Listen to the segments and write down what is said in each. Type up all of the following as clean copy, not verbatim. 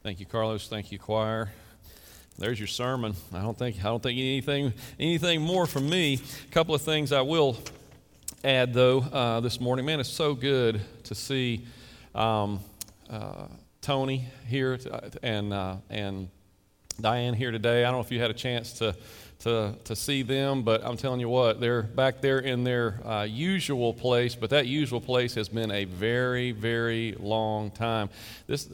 Thank you, Carlos. Thank you, choir. There's your sermon. I don't think anything more from me. A couple of things I will add though this morning. Man, it's so good to see Tony here and Diane here today. I don't know if you had a chance to see them, but I'm telling you what, they're back there in their usual place, but that usual place has been a very, very long time. It's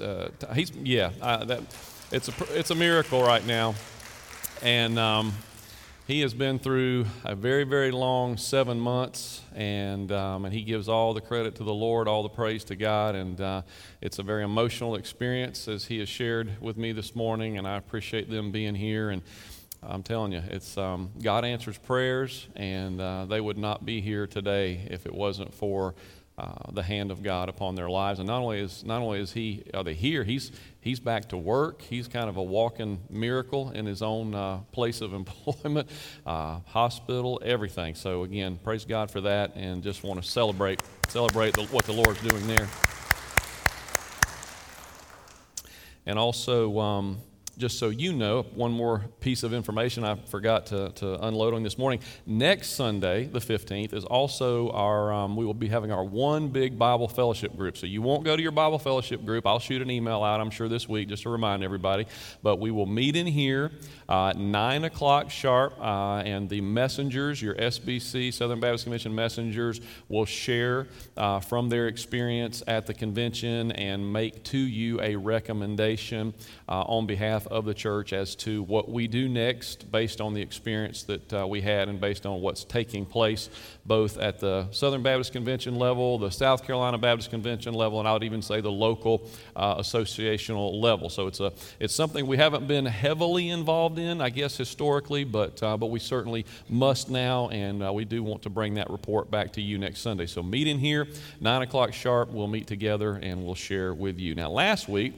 a miracle right now, and he has been through a very, very long 7 months, and he gives all the credit to the Lord, all the praise to God, and it's a very emotional experience as he has shared with me this morning, and I appreciate them being here. And I'm telling you, it's God answers prayers, and they would not be here today if it wasn't for the hand of God upon their lives. And not only is are they here, he's back to work. He's kind of a walking miracle in his own place of employment, hospital, everything. So again, praise God for that, and just want to celebrate what the Lord's doing there. And also, just so you know, one more piece of information I forgot to unload on this morning. Next Sunday, the 15th, is also we will be having our one big Bible fellowship group. So you won't go to your Bible fellowship group. I'll shoot an email out, I'm sure, this week just to remind everybody. But we will meet in here at 9 o'clock sharp, and the messengers, your SBC, Southern Baptist Convention messengers, will share from their experience at the convention and make to you a recommendation on behalf of the church as to what we do next based on the experience that we had and based on what's taking place both at the Southern Baptist Convention level, the South Carolina Baptist Convention level, and I would even say the local associational level. So it's something we haven't been heavily involved in, I guess, historically, but we certainly must now, and we do want to bring that report back to you next Sunday. So meet in here, 9 o'clock sharp, we'll meet together and we'll share with you. Now, last week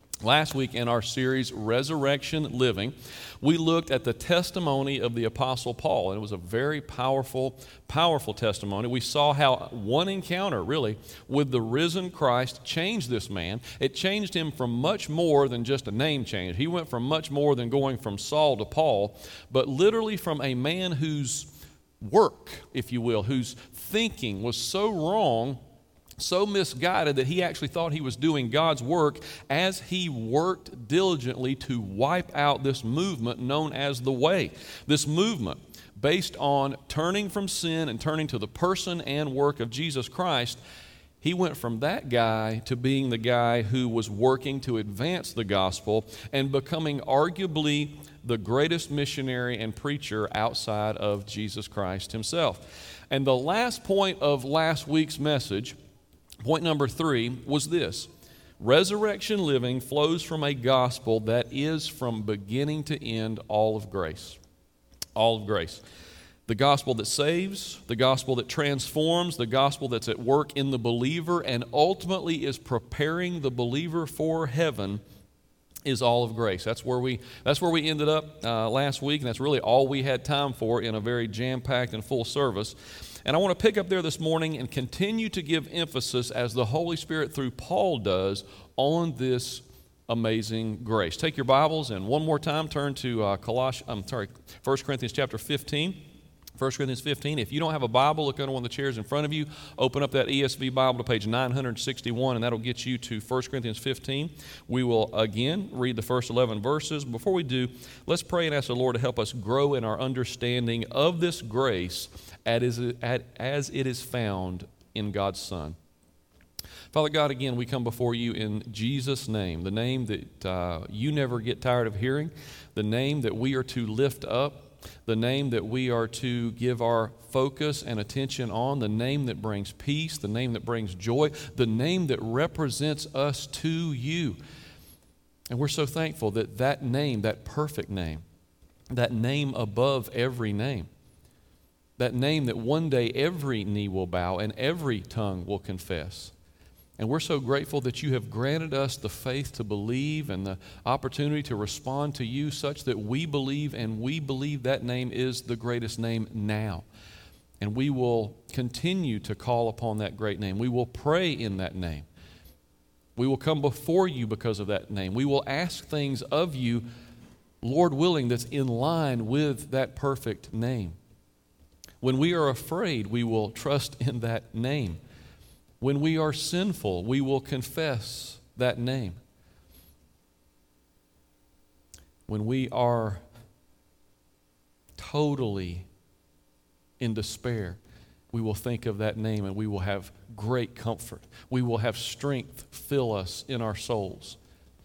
in our series, Resurrection Living, we looked at the testimony of the Apostle Paul, and it was a very powerful, powerful testimony. We saw how one encounter, really, with the risen Christ changed this man. It changed him from much more than just a name change. He went from much more than going from Saul to Paul, but literally from a man whose work, if you will, whose thinking was so wrong, so misguided, that he actually thought he was doing God's work as he worked diligently to wipe out this movement known as the Way. This movement based on turning from sin and turning to the person and work of Jesus Christ. He went from that guy to being the guy who was working to advance the gospel and becoming arguably the greatest missionary and preacher outside of Jesus Christ himself. And the last point of last week's message, point number 3, was this: resurrection living flows from a gospel that is from beginning to end all of grace. All of grace. The gospel that saves, the gospel that transforms, the gospel that's at work in the believer and ultimately is preparing the believer for heaven is all of grace. That's where we ended up last week, and that's really all we had time for in a very jam-packed and full service. And I want to pick up there this morning and continue to give emphasis, as the Holy Spirit through Paul does, on this amazing grace. Take your Bibles and one more time turn to 1 Corinthians chapter 15. 1 Corinthians 15. If you don't have a Bible, look under one of the chairs in front of you. Open up that ESV Bible to page 961, and that'll get you to 1 Corinthians 15. We will again read the first 11 verses. Before we do, let's pray and ask the Lord to help us grow in our understanding of this grace as it is found in God's Son. Father God, again, we come before you in Jesus' name, the name that you never get tired of hearing, the name that we are to lift up, the name that we are to give our focus and attention on, the name that brings peace, the name that brings joy, the name that represents us to you. And we're so thankful that that name, that perfect name, that name above every name, that name that one day every knee will bow and every tongue will confess. And we're so grateful that you have granted us the faith to believe and the opportunity to respond to you such that we believe, and we believe that name is the greatest name now. And we will continue to call upon that great name. We will pray in that name. We will come before you because of that name. We will ask things of you, Lord willing, that's in line with that perfect name. When we are afraid, we will trust in that name. When we are sinful, we will confess that name. When we are totally in despair, we will think of that name and we will have great comfort. We will have strength fill us in our souls.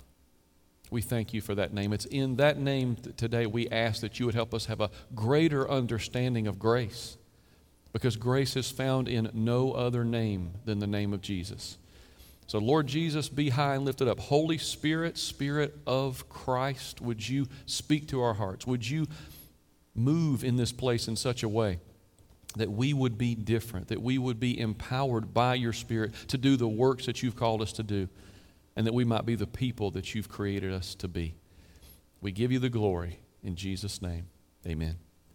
We thank you for that name. It's in that name today we ask that you would help us have a greater understanding of grace, because grace is found in no other name than the name of Jesus. So Lord Jesus, be high and lifted up. Holy Spirit, Spirit of Christ, would you speak to our hearts? Would you move in this place in such a way that we would be different, that we would be empowered by your Spirit to do the works that you've called us to do, and that we might be the people that you've created us to be. We give you the glory in Jesus' name. Amen.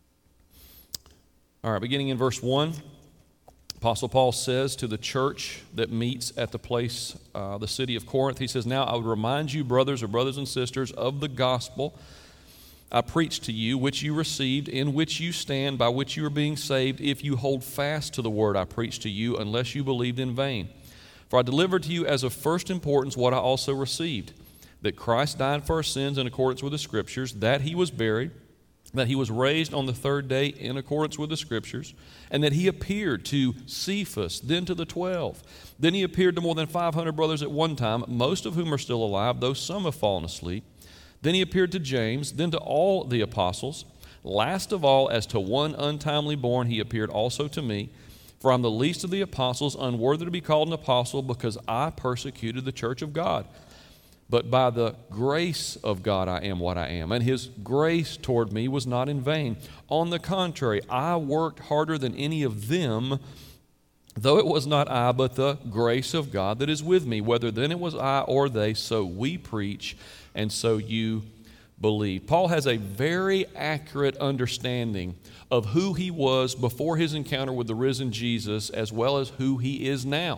All right, beginning in verse 1, Apostle Paul says to the church that meets at the place, the city of Corinth, he says, "Now I would remind you, brothers and sisters, of the gospel I preached to you, which you received, in which you stand, by which you are being saved, if you hold fast to the word I preached to you, unless you believed in vain. For I delivered to you as of first importance what I also received, that Christ died for our sins in accordance with the Scriptures, that he was buried, that he was raised on the third day in accordance with the Scriptures, and that he appeared to Cephas, then to the 12. Then he appeared to more than 500 brothers at one time, most of whom are still alive, though some have fallen asleep. Then he appeared to James, then to all the apostles. Last of all, as to one untimely born, he appeared also to me. For I'm the least of the apostles, unworthy to be called an apostle, because I persecuted the church of God. But by the grace of God I am what I am, and his grace toward me was not in vain. On the contrary, I worked harder than any of them, though it was not I, but the grace of God that is with me. Whether then it was I or they, so we preach, and so you believe." Paul has a very accurate understanding of who he was before his encounter with the risen Jesus, as well as who he is now.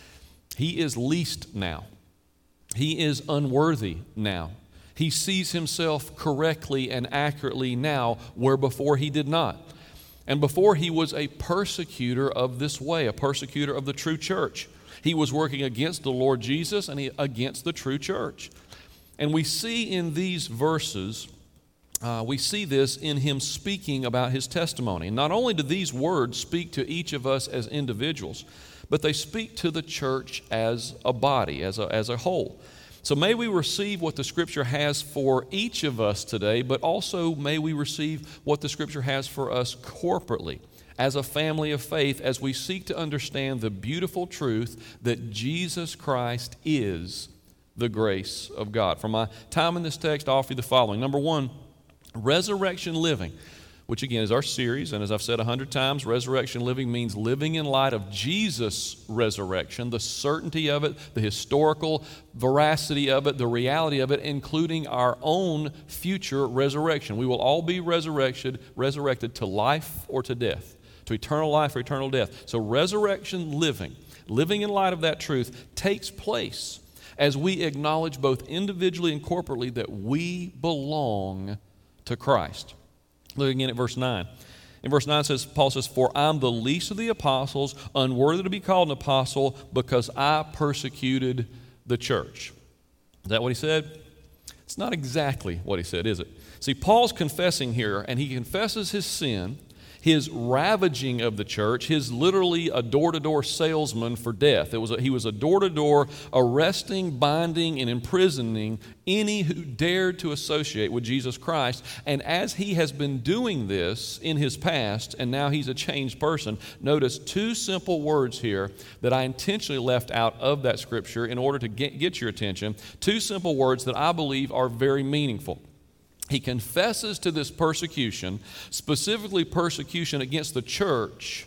He is least now. He is unworthy now. He sees himself correctly and accurately now, where before he did not. And before he was a persecutor of this way, a persecutor of the true church. He was working against the Lord Jesus and against the true church. And we see in these verses, we see this in him speaking about his testimony. And not only do these words speak to each of us as individuals, but they speak to the church as a body, as a whole. So may we receive what the Scripture has for each of us today, but also may we receive what the Scripture has for us corporately, as a family of faith, as we seek to understand the beautiful truth that Jesus Christ is the grace of God. For my time in this text, I'll offer you the following. Number one, resurrection living, which again is our series, and as I've said 100 times, resurrection living means living in light of Jesus' resurrection, the certainty of it, the historical veracity of it, the reality of it, including our own future resurrection. We will all be resurrected to life or to death, to eternal life or eternal death. So resurrection living in light of that truth, takes place as we acknowledge both individually and corporately that we belong to Christ. Look again at verse 9. In verse 9 Paul says, "For I'm the least of the apostles, unworthy to be called an apostle, because I persecuted the church." Is that what he said? It's not exactly what he said, is it? See, Paul's confessing here, and he confesses his sin, his ravaging of the church, his literally a door-to-door salesman for death. He was a door-to-door arresting, binding, and imprisoning any who dared to associate with Jesus Christ. And as he has been doing this in his past, and now he's a changed person, notice two simple words here that I intentionally left out of that scripture in order to get your attention. Two simple words that I believe are very meaningful. He confesses to this persecution, specifically persecution against the church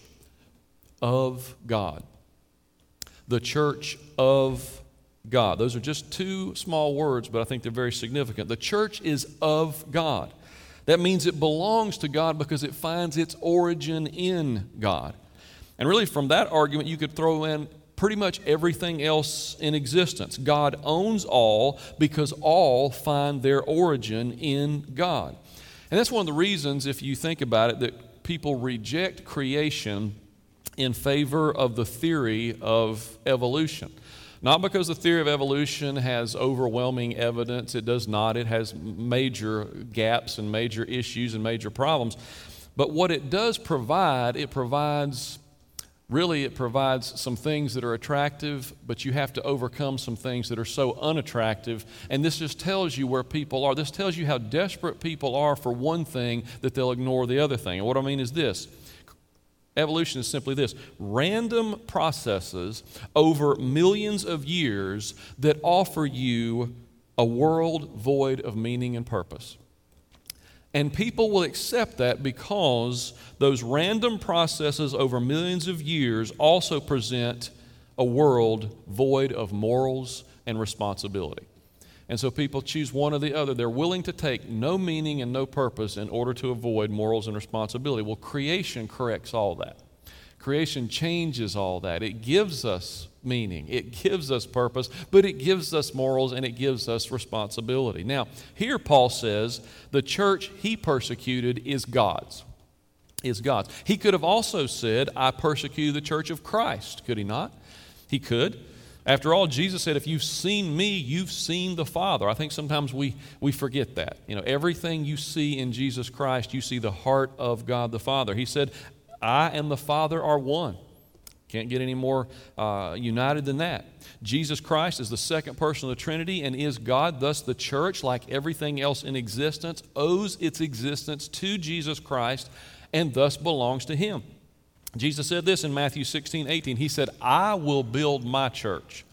of God. The church of God. Those are just two small words, but I think they're very significant. The church is of God. That means it belongs to God because it finds its origin in God. And really from that argument, you could throw in pretty much everything else in existence. God owns all because all find their origin in God. And that's one of the reasons, if you think about it, that people reject creation in favor of the theory of evolution. Not because the theory of evolution has overwhelming evidence. It does not. It has major gaps and major issues and major problems. But what it does provide, it provides some things that are attractive, but you have to overcome some things that are so unattractive. And this just tells you where people are. This tells you how desperate people are for one thing that they'll ignore the other thing. And what I mean is this. Evolution is simply this: random processes over millions of years that offer you a world void of meaning and purpose. And people will accept that because those random processes over millions of years also present a world void of morals and responsibility. And so people choose one or the other. They're willing to take no meaning and no purpose in order to avoid morals and responsibility. Well, creation corrects all that. Creation changes all that. It gives us meaning. It gives us purpose, but it gives us morals and it gives us responsibility. Now, here Paul says the church he persecuted is God's. He could have also said, I persecuted the church of Christ. Could he not? He could. After all, Jesus said, if you've seen me, you've seen the Father. I think sometimes we forget that. Everything you see in Jesus Christ, you see the heart of God the Father. He said, I and the Father are one. Can't get any more united than that. Jesus Christ is the second person of the Trinity and is God. Thus, the church, like everything else in existence, owes its existence to Jesus Christ and thus belongs to Him. Jesus said this in Matthew 16:18. He said, I will build my church.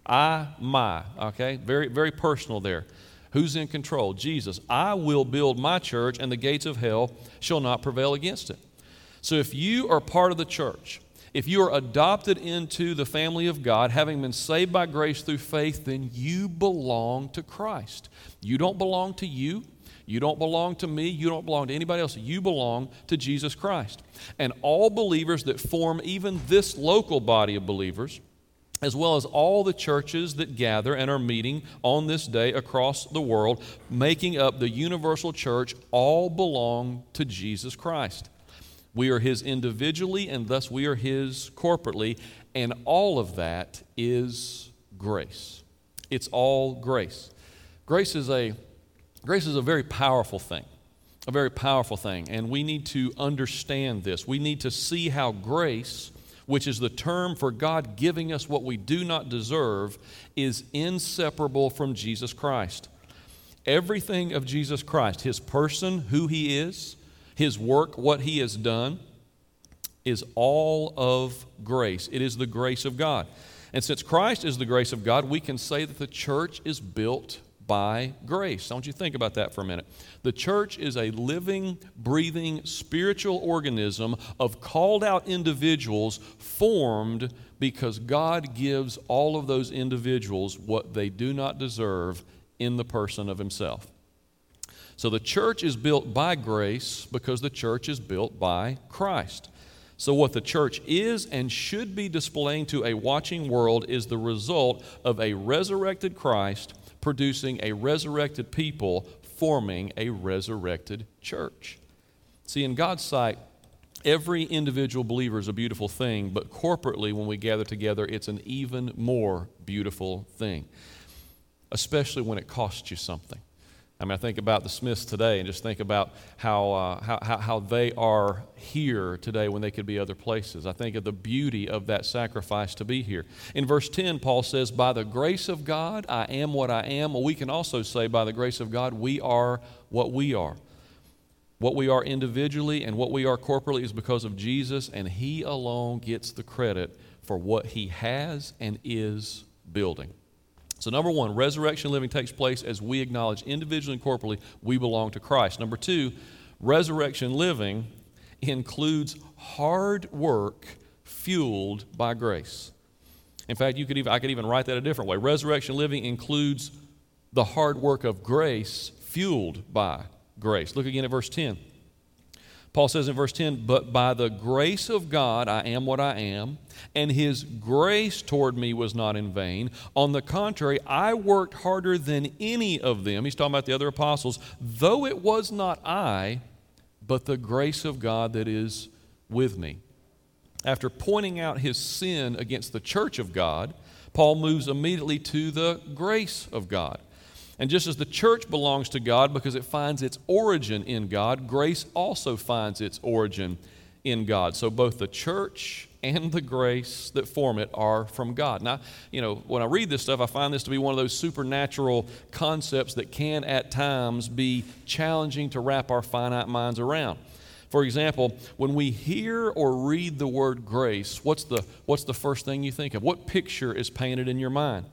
Okay? Very, very personal there. Who's in control? Jesus. I will build my church, and the gates of hell shall not prevail against it. So if you are part of the church, if you are adopted into the family of God, having been saved by grace through faith, then you belong to Christ. You don't belong to you. You don't belong to me. You don't belong to anybody else. You belong to Jesus Christ. And all believers that form even this local body of believers, as well as all the churches that gather and are meeting on this day across the world, making up the universal church, all belong to Jesus Christ. We are His individually, and thus we are His corporately, and all of that is grace. It's all grace. Grace is a very powerful thing, and we need to understand this. We need to see how grace, which is the term for God giving us what we do not deserve, is inseparable from Jesus Christ. Everything of Jesus Christ, His person, who He is, His work, what He has done, is all of grace. It is the grace of God. And since Christ is the grace of God, we can say that the church is built by grace. I want you to think about that for a minute. The church is a living, breathing, spiritual organism of called out individuals formed because God gives all of those individuals what they do not deserve in the person of Himself. So the church is built by grace because the church is built by Christ. So what the church is and should be displaying to a watching world is the result of a resurrected Christ producing a resurrected people, forming a resurrected church. See, in God's sight, every individual believer is a beautiful thing, but corporately, when we gather together, it's an even more beautiful thing, especially when it costs you something. I think about the Smiths today and just think about how they are here today when they could be other places. I think of the beauty of that sacrifice to be here. In verse 10, Paul says, by the grace of God, I am what I am. Well, we can also say by the grace of God, we are what we are. What we are individually and what we are corporately is because of Jesus, and He alone gets the credit for what He has and is building. So number one, resurrection living takes place as we acknowledge individually and corporately we belong to Christ. Number two, resurrection living includes hard work fueled by grace. In fact, I could even write that a different way. Resurrection living includes the hard work of grace fueled by grace. Look again at verse 10. Paul says in verse 10, "But by the grace of God I am what I am, and his grace toward me was not in vain. On the contrary, I worked harder than any of them." He's talking about the other apostles. "Though it was not I, but the grace of God that is with me." After pointing out his sin against the church of God, Paul moves immediately to the grace of God. And just as the church belongs to God because it finds its origin in God, grace also finds its origin in God. So both the church and the grace that form it are from God. Now, when I read this stuff, I find this to be one of those supernatural concepts that can at times be challenging to wrap our finite minds around. For example, when we hear or read the word grace, what's the first thing you think of? What picture is painted in your mind?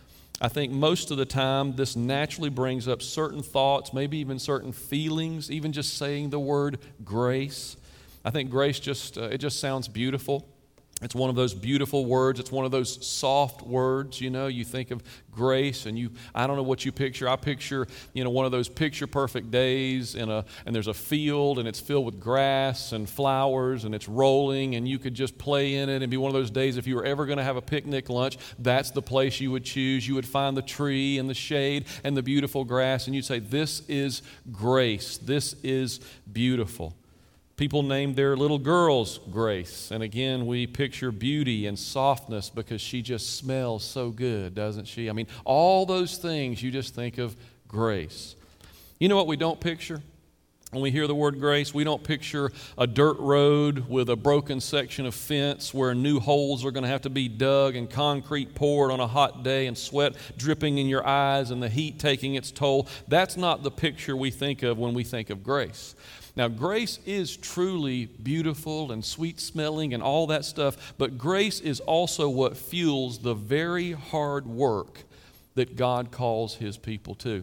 I think most of the time this naturally brings up certain thoughts, maybe even certain feelings, even just saying the word grace. I think grace it just sounds beautiful. It's one of those beautiful words. It's one of those soft words, You think of grace, and I don't know what you picture. I picture, one of those picture-perfect days, and there's a field, and it's filled with grass and flowers, and it's rolling, and you could just play in it and be one of those days. If you were ever going to have a picnic lunch, that's the place you would choose. You would find the tree and the shade and the beautiful grass, and you'd say, "This is grace. This is beautiful." People named their little girls Grace. And again, we picture beauty and softness because she just smells so good, doesn't she? I mean, all those things, you just think of grace. You know what we don't picture? When we hear the word grace, we don't picture a dirt road with a broken section of fence where new holes are going to have to be dug and concrete poured on a hot day and sweat dripping in your eyes and the heat taking its toll. That's not the picture we think of when we think of grace. Now, grace is truly beautiful and sweet-smelling and all that stuff, but grace is also what fuels the very hard work that God calls His people to.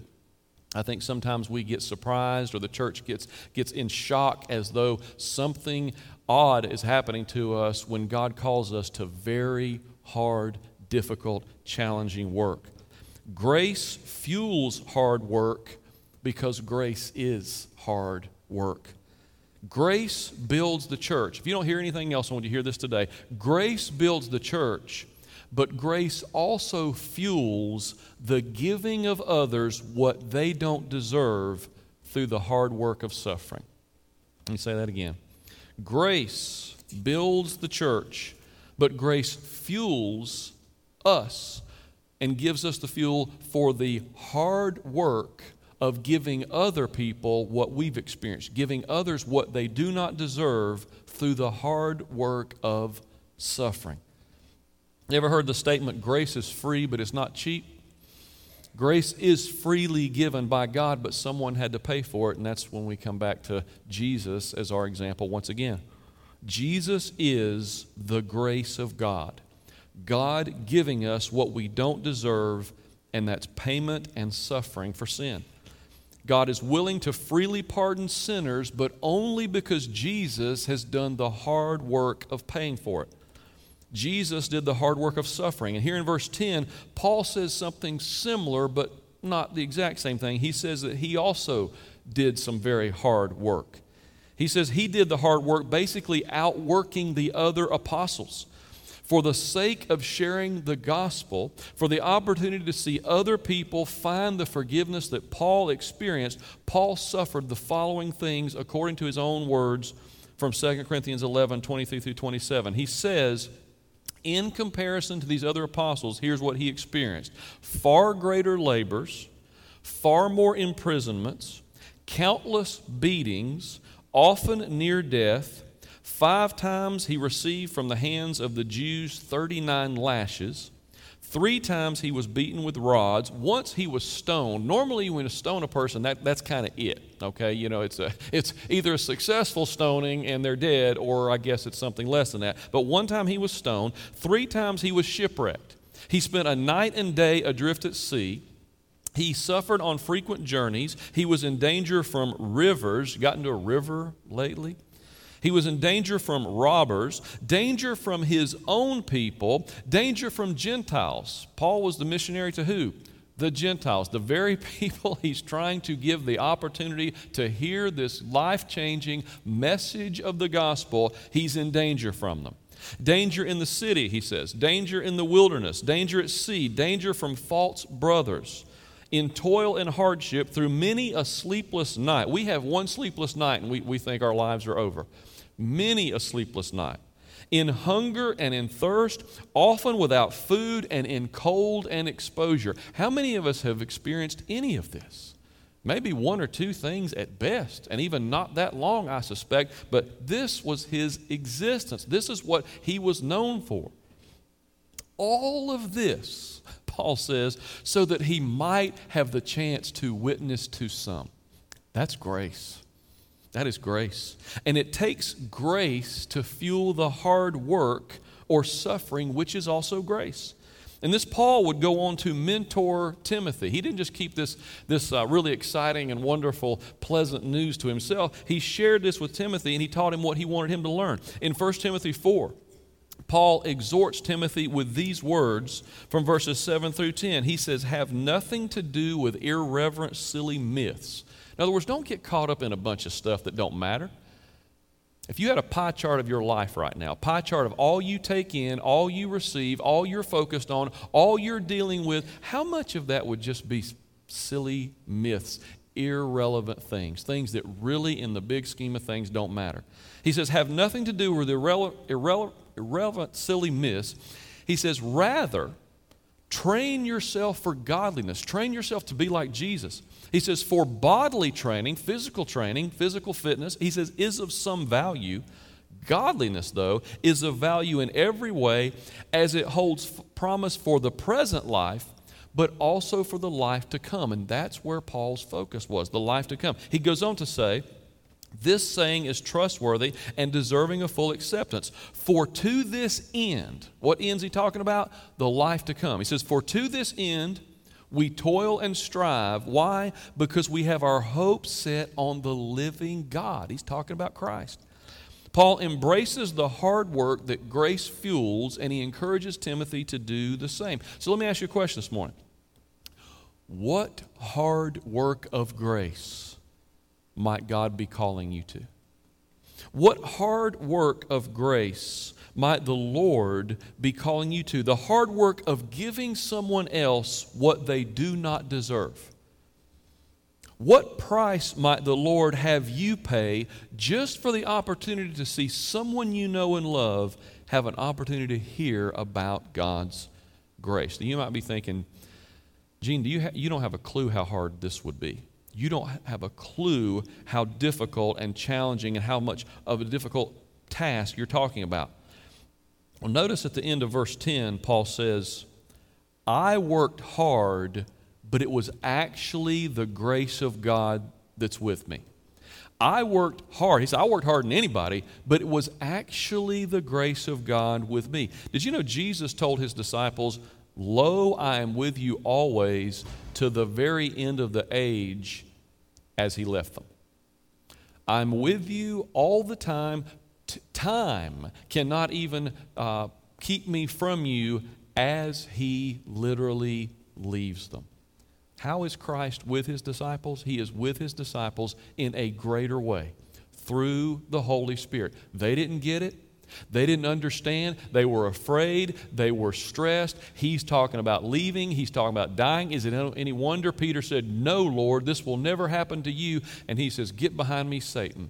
I think sometimes we get surprised, or the church gets in shock as though something odd is happening to us when God calls us to very hard, difficult, challenging work. Grace fuels hard work because grace is hard work. Grace builds the church. If you don't hear anything else, I want you to hear this today. Grace builds the church, but grace also fuels the giving of others what they don't deserve through the hard work of suffering. Let me say that again. Grace builds the church, but grace fuels us and gives us the fuel for the hard work of giving other people what we've experienced, giving others what they do not deserve through the hard work of suffering. You ever heard the statement, grace is free, but it's not cheap? Grace is freely given by God, but someone had to pay for it, and that's when we come back to Jesus as our example once again. Jesus is the grace of God. God giving us what we don't deserve, and that's payment and suffering for sin. God is willing to freely pardon sinners, but only because Jesus has done the hard work of paying for it. Jesus did the hard work of suffering. And here in verse 10, Paul says something similar, but not the exact same thing. He says that he also did some very hard work. He says he did the hard work, basically outworking the other apostles. For the sake of sharing the gospel, for the opportunity to see other people find the forgiveness that Paul experienced, Paul suffered the following things according to his own words from 2 Corinthians 11, 23 through 27. He says, in comparison to these other apostles, here's what he experienced. Far greater labors, far more imprisonments, countless beatings, often near death. 5 times he received from the hands of the Jews 39 lashes. 3 times he was beaten with rods. Once he was stoned. Normally when you stone a person, that's kind of it. Okay, it's either a successful stoning and they're dead, or I guess it's something less than that. But one time he was stoned. 3 times he was shipwrecked. He spent a night and day adrift at sea. He suffered on frequent journeys. He was in danger from rivers. Got into a river lately? He was in danger from robbers, danger from his own people, danger from Gentiles. Paul was the missionary to who? The Gentiles, the very people he's trying to give the opportunity to hear this life-changing message of the gospel, he's in danger from them. Danger in the city, he says. Danger in the wilderness. Danger at sea. Danger from false brothers. In toil and hardship through many a sleepless night. We have one sleepless night and we think our lives are over. Many a sleepless night. In hunger and in thirst, often without food and in cold and exposure. How many of us have experienced any of this? Maybe one or two things at best, and even not that long, I suspect, but this was his existence. This is what he was known for. All of this, Paul says, so that he might have the chance to witness to some. That's grace. That is grace. And it takes grace to fuel the hard work or suffering, which is also grace. And this Paul would go on to mentor Timothy. He didn't just keep this really exciting and wonderful, pleasant news to himself. He shared this with Timothy, and he taught him what he wanted him to learn. In 1 Timothy 4, Paul exhorts Timothy with these words from verses 7 through 10. He says, have nothing to do with irreverent, silly myths. In other words, don't get caught up in a bunch of stuff that don't matter. If you had a pie chart of your life right now, pie chart of all you take in, all you receive, all you're focused on, all you're dealing with, how much of that would just be silly myths, irrelevant things that really in the big scheme of things don't matter? He says, have nothing to do with irrelevant, silly myths. He says, rather, train yourself for godliness. Train yourself to be like Jesus. He says, for bodily training, physical fitness, he says, is of some value. Godliness, though, is of value in every way as it holds promise for the present life, but also for the life to come. And that's where Paul's focus was, the life to come. He goes on to say, this saying is trustworthy and deserving of full acceptance. For to this end, what end's he talking about? The life to come. He says, for to this end, we toil and strive. Why? Because we have our hope set on the living God. He's talking about Christ. Paul embraces the hard work that grace fuels, and he encourages Timothy to do the same. So let me ask you a question this morning. What hard work of grace might God be calling you to? What hard work of grace might the Lord be calling you to? The hard work of giving someone else what they do not deserve. What price might the Lord have you pay just for the opportunity to see someone you know and love have an opportunity to hear about God's grace? Now, you might be thinking, Gene, you don't have a clue how hard this would be. You don't have a clue how difficult and challenging and how much of a difficult task you're talking about. Well, notice at the end of verse 10, Paul says, I worked hard, but it was actually the grace of God that's with me. I worked hard. He said, I worked harder than anybody, but it was actually the grace of God with me. Did you know Jesus told his disciples, lo, I am with you always to the very end of the age, as he left them. I'm with you all the time. Time cannot even keep me from you as he literally leaves them. How is Christ with his disciples? He is with his disciples in a greater way through the Holy Spirit. They didn't get it. They didn't understand. They were afraid. They were stressed. He's talking about leaving. He's talking about dying. Is it any wonder Peter said, no, Lord, this will never happen to you. And he says, get behind me, Satan.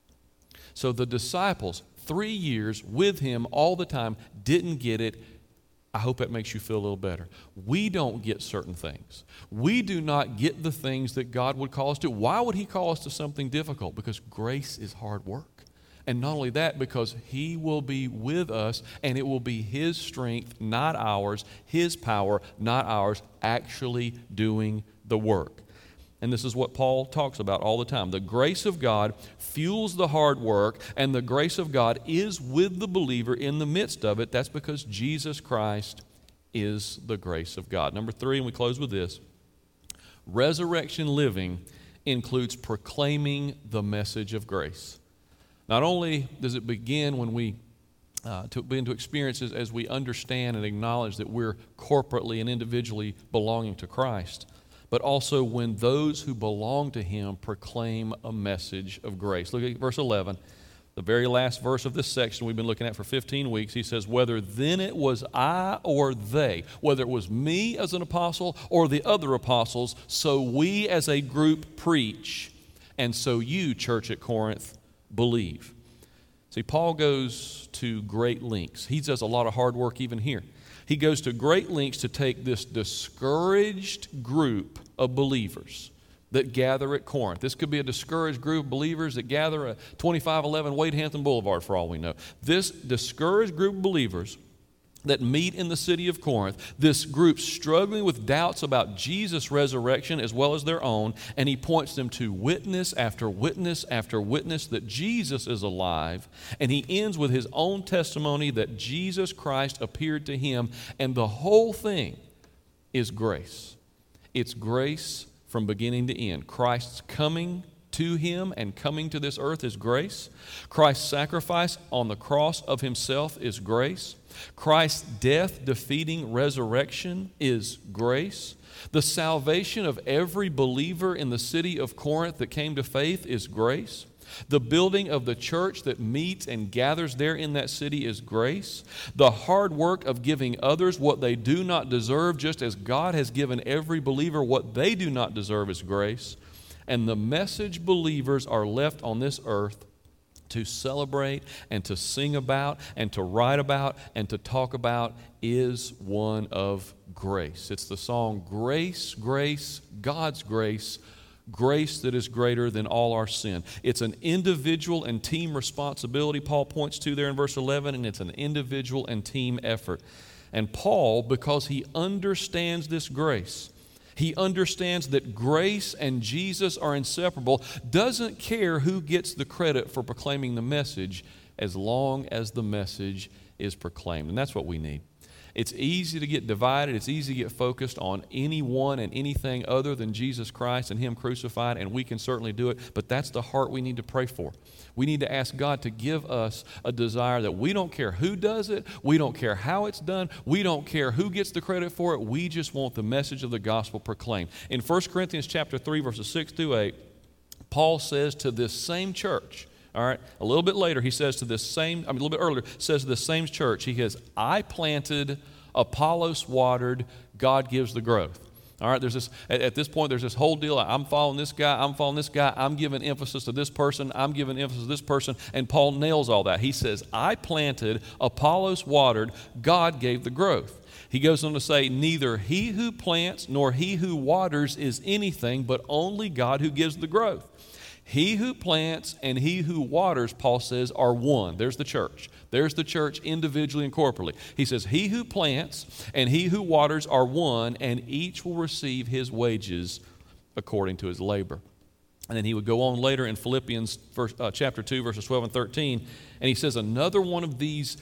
So the disciples, 3 years with him all the time, didn't get it. I hope that makes you feel a little better. We don't get certain things. We do not get the things that God would call us to. Why would he call us to something difficult? Because grace is hard work. And not only that, because he will be with us, and it will be his strength, not ours, his power, not ours, actually doing the work. And this is what Paul talks about all the time. The grace of God fuels the hard work, and the grace of God is with the believer in the midst of it. That's because Jesus Christ is the grace of God. Number 3, and we close with this. Resurrection living includes proclaiming the message of grace. Not only does it begin when we to begin to experience as we understand and acknowledge that we're corporately and individually belonging to Christ, but also when those who belong to Him proclaim a message of grace. Look at verse 11, the very last verse of this section we've been looking at for 15 weeks. He says, whether then it was I or they, whether it was me as an apostle or the other apostles, so we as a group preach, and so you, church at Corinth, believe. See, Paul goes to great lengths. He does a lot of hard work even here. He goes to great lengths to take this discouraged group of believers that gather at Corinth. This could be a discouraged group of believers that gather at 2511 Wade Hampton Boulevard for all we know. This discouraged group of believers that meet in the city of Corinth, this group struggling with doubts about Jesus' resurrection as well as their own, and he points them to witness after witness after witness that Jesus is alive, and he ends with his own testimony that Jesus Christ appeared to him, and the whole thing is grace. It's grace from beginning to end. Christ's coming to him and coming to this earth is grace. Christ's sacrifice on the cross of himself is grace. Christ's death-defeating resurrection is grace. The salvation of every believer in the city of Corinth that came to faith is grace. The building of the church that meets and gathers there in that city is grace. The hard work of giving others what they do not deserve, just as God has given every believer what they do not deserve, is grace. And the message believers are left on this earth to celebrate and to sing about and to write about and to talk about is one of grace. It's the song, Grace, Grace, God's Grace, grace that is greater than all our sin. It's an individual and team responsibility Paul points to there in verse 11, and it's an individual and team effort. And Paul, because he understands this grace, he understands that grace and Jesus are inseparable, doesn't care who gets the credit for proclaiming the message as long as the message is proclaimed. And that's what we need. It's easy to get divided. It's easy to get focused on anyone and anything other than Jesus Christ and Him crucified, and we can certainly do it, but that's the heart we need to pray for. We need to ask God to give us a desire that we don't care who does it, we don't care how it's done, we don't care who gets the credit for it, we just want the message of the gospel proclaimed. In 1 Corinthians chapter 3, verses 6 through 8, Paul says to this same church, all right, a little bit later, he says to this same, a little bit earlier, says to this same church, he says, I planted, Apollos watered, God gives the growth. All right, there's this, at this point, there's this whole deal. I'm following this guy, I'm giving emphasis to this person, I'm giving emphasis to this person, and Paul nails all that. He says, I planted, Apollos watered, God gave the growth. He goes on to say, neither he who plants nor he who waters is anything, but only God who gives the growth. He who plants and he who waters, Paul says, are one. There's the church. There's the church individually and corporately. He says, he who plants and he who waters are one, and each will receive his wages according to his labor. And then he would go on later in Philippians chapter 2, verses 12 and 13, and he says another one of these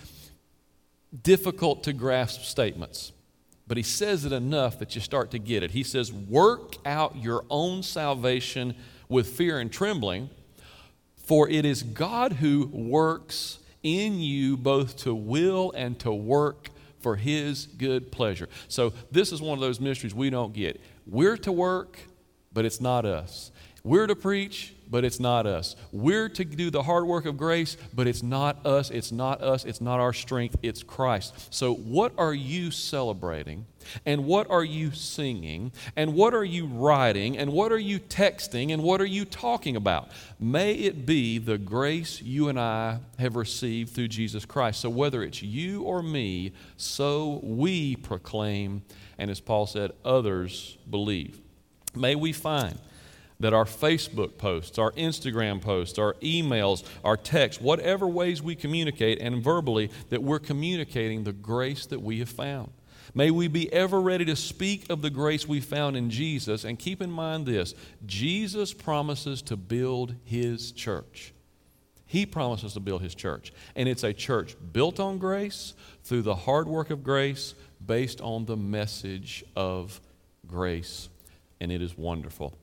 difficult to grasp statements. But he says it enough that you start to get it. He says, work out your own salvation with fear and trembling, for it is God who works in you both to will and to work for His good pleasure. So this is one of those mysteries we don't get. We're to work, but it's not us. We're to preach, but it's not us. We're to do the hard work of grace, but it's not us. It's not us. It's not our strength. It's Christ. So what are you celebrating? And what are you singing? And what are you writing? And what are you texting? And what are you talking about? May it be the grace you and I have received through Jesus Christ. So whether it's you or me, so we proclaim, and as Paul said, others believe. May we find that our Facebook posts, our Instagram posts, our emails, our texts, whatever ways we communicate and verbally, that we're communicating the grace that we have found. May we be ever ready to speak of the grace we found in Jesus, and keep in mind this, Jesus promises to build His church. He promises to build His church, and it's a church built on grace, through the hard work of grace, based on the message of grace, and it is wonderful.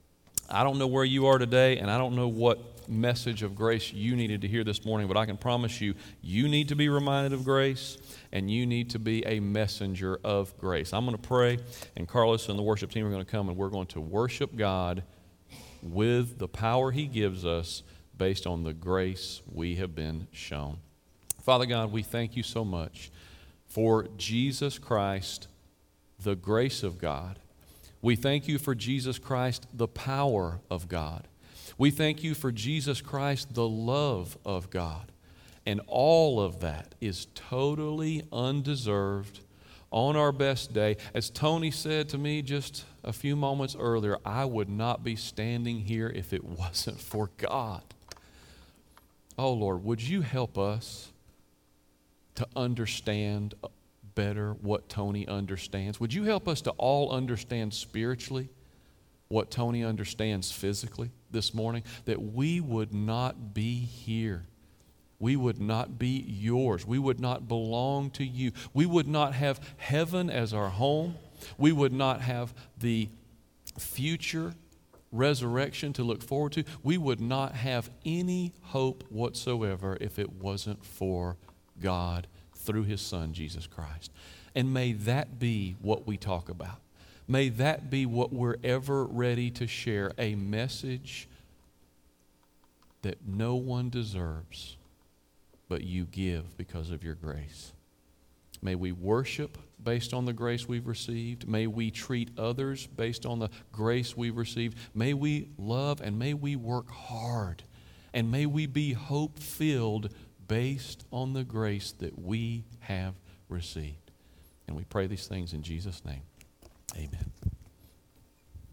I don't know where you are today, and I don't know what message of grace you needed to hear this morning, but I can promise you, you need to be reminded of grace, and you need to be a messenger of grace. I'm going to pray, and Carlos and the worship team are going to come, and we're going to worship God with the power He gives us based on the grace we have been shown. Father God, we thank you so much for Jesus Christ, the grace of God. We thank you for Jesus Christ, the power of God. We thank you for Jesus Christ, the love of God. And all of that is totally undeserved on our best day. As Tony said to me just a few moments earlier, I would not be standing here if it wasn't for God. Oh Lord, would you help us to understand better what Tony understands? Would you help us to all understand spiritually what Tony understands physically this morning? That we would not be here. We would not be yours. We would not belong to you. We would not have heaven as our home. We would not have the future resurrection to look forward to. We would not have any hope whatsoever if it wasn't for God through His Son, Jesus Christ. And may that be what we talk about. May that be what we're ever ready to share, a message that no one deserves, but you give because of your grace. May we worship based on the grace we've received. May we treat others based on the grace we've received. May we love and may we work hard. And may we be hope-filled based on the grace that we have received. And we pray these things in Jesus' name. Amen.